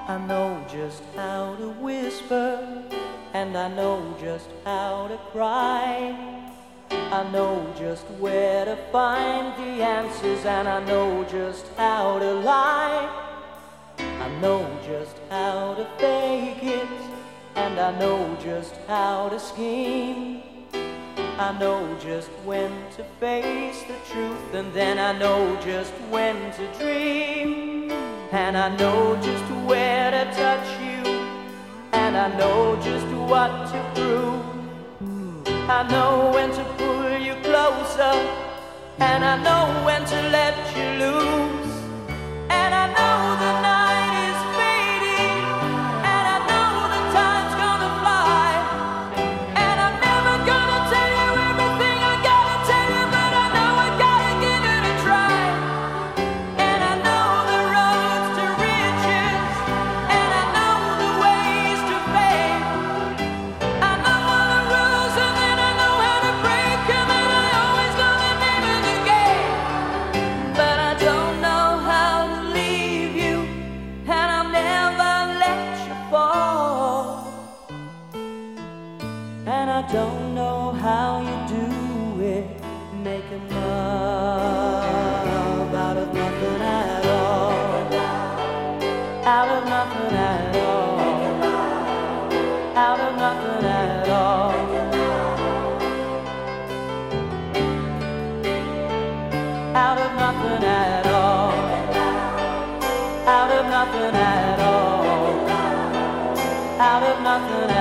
I know just how to whisper, and I know just how to cry. I know just where to find the answers, and I know just how to lie. I know just how to fake it, and I know just how to scheme. I know just when to face the truth, and then I know just when to dream. And I know just where to touch you, and I know just what to prove. I know when to pull you closer, and I know when to let you loose. And I know the night is fading, and I know the time's gonna fly. And I'm never gonna tell you everything I gotta tell you, but I know I gotta give it a try. And I know the roads to riches, and I know the ways to fame. I know all the rules, and then I know how to break them, and I always know the name of the game. But I don't know how to leave you, and I'll never let you fall. And I don't know how you do it, making love out of nothing at all. Out of nothing at all. Out of nothing at all. Out of nothing at all. Out of nothing at all. Out of nothing